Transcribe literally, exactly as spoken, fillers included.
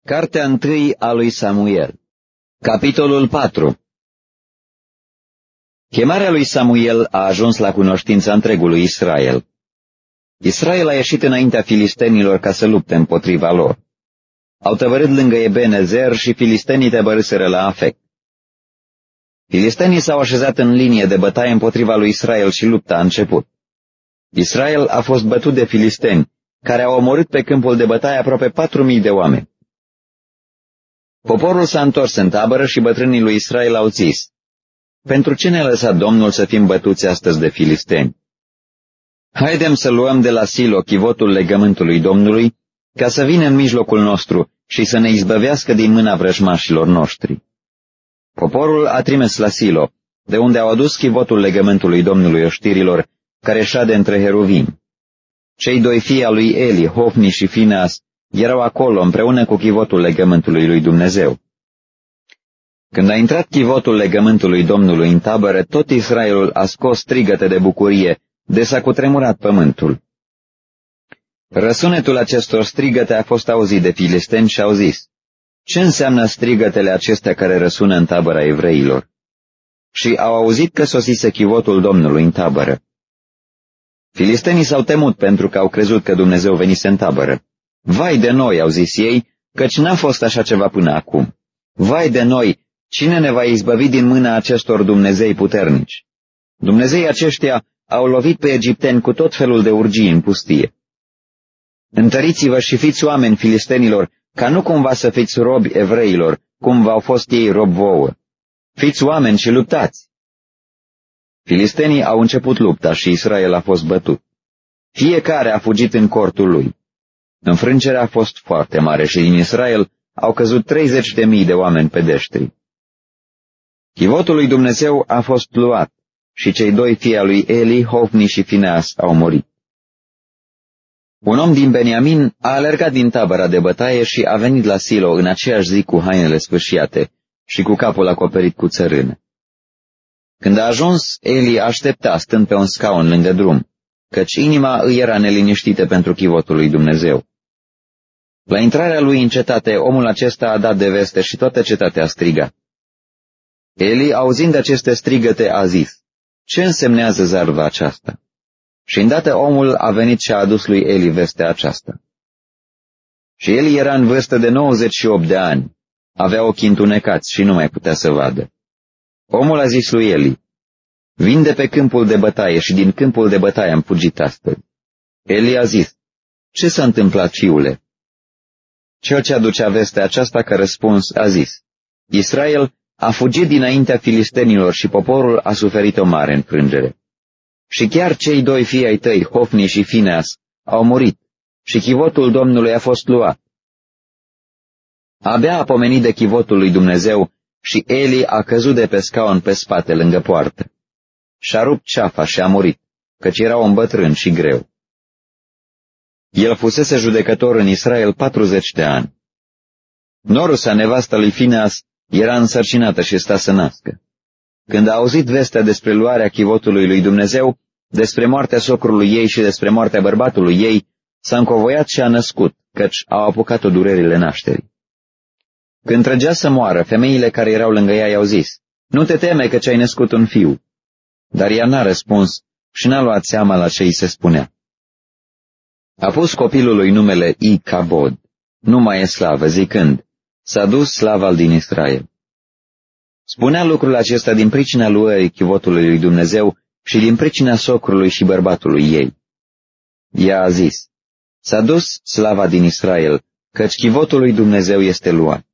Cartea întâi a lui Samuel. Capitolul patru. Chemarea lui Samuel a ajuns la cunoștința întregului Israel. Israel a ieșit înaintea filistenilor ca să lupte împotriva lor. Au tăvărât lângă Ebenezer și filistenii tăbărâseră la Afec. Filistenii s-au așezat în linie de bătaie împotriva lui Israel și lupta a început. Israel a fost bătut de filisteni, care au omorât pe câmpul de bătaie aproape patru mii de oameni. Poporul s-a întors în tabără și bătrânii lui Israel au zis: pentru ce ne-a lăsat Domnul să fim bătuți astăzi de filisteni? Haidem să luăm de la Silo chivotul legământului Domnului, ca să vină în mijlocul nostru și să ne izbăvească din mâna vrăjmașilor noștri. Poporul a trimis la Silo, de unde au adus chivotul legământului Domnului oștirilor, care șade între heruvimi. Cei doi fii al lui Eli, Hofni și Fineas, erau acolo împreună cu chivotul legământului lui Dumnezeu. Când a intrat chivotul legământului Domnului în tabără, tot Israelul a scos strigăte de bucurie, de s-a cutremurat pământul. Răsunetul acestor strigăte a fost auzit de filisteni și au zis: ce înseamnă strigătele acestea care răsună în tabăra evreilor? Și au auzit că sosise chivotul Domnului în tabără. Filistenii s-au temut pentru că au crezut că Dumnezeu venise în tabără. Vai de noi, au zis ei, căci n-a fost așa ceva până acum. Vai de noi, cine ne va izbăvi din mâna acestor Dumnezei puternici? Dumnezeii aceștia au lovit pe egipteni cu tot felul de urgii în pustie. Întăriți-vă și fiți oameni filistenilor, ca nu cumva să fiți robi evreilor, cum v-au fost ei rob vouă. Fiți oameni și luptați! Filistenii au început lupta și Israel a fost bătut. Fiecare a fugit în cortul lui. Înfrângerea a fost foarte mare și din Israel au căzut treizeci de mii de oameni pedeștri. Chivotul lui Dumnezeu a fost luat și cei doi fii al lui Eli, Hofni și Fineas, au murit. Un om din Beniamin a alergat din tabăra de bătaie și a venit la Silo în aceeași zi cu hainele sfâșiate și cu capul acoperit cu țărână. Când a ajuns, Eli aștepta stând pe un scaun lângă drum, căci inima îi era neliniștită pentru chivotul lui Dumnezeu. La intrarea lui în cetate, omul acesta a dat de veste și toată cetatea a strigat. Eli, auzind aceste strigăte, a zis: ce însemnează zarva aceasta? Și îndată omul a venit și a adus lui Eli vestea aceasta. Și Eli era în vârstă de nouăzeci și opt de ani, avea ochii întunecați și nu mai putea să vadă. Omul a zis lui Eli: vin de pe câmpul de bătaie și din câmpul de bătaie am fugit astăzi. Eli a zis: ce s-a întâmplat, fiule? Cel ce aducea vestea aceasta ca răspuns a zis: Israel a fugit dinaintea filistenilor și poporul a suferit o mare înfrângere. Și chiar cei doi fii ai tăi, Hofni și Fineas, au murit și chivotul Domnului a fost luat. Abia a pomenit de chivotul lui Dumnezeu și Eli a căzut de pe scaun pe spate lângă poartă. Și-a rupt ceafa și a murit, căci era un bătrân și greu. El fusese judecător în Israel patruzeci de ani. Norusa, nevasta lui Fineas, era însărcinată și sta să nască. Când a auzit vestea despre luarea chivotului lui Dumnezeu, despre moartea socrului ei și despre moartea bărbatului ei, s-a încovoiat și a născut, căci au apucat-o durerile nașterii. Când trăgea să moară, femeile care erau lângă ea i-au zis: nu te teme că ți-ai născut un fiu. Dar ea n-a răspuns și n-a luat seama la ce îi se spunea. A pus copilului numele Icabod, nu mai e slavă, zicând: s-a dus slava din Israel. Spunea lucrul acesta din pricina luării chivotului lui Dumnezeu și din pricina socrului și bărbatului ei. Ea a zis: s-a dus slava din Israel, căci chivotul lui Dumnezeu este luat.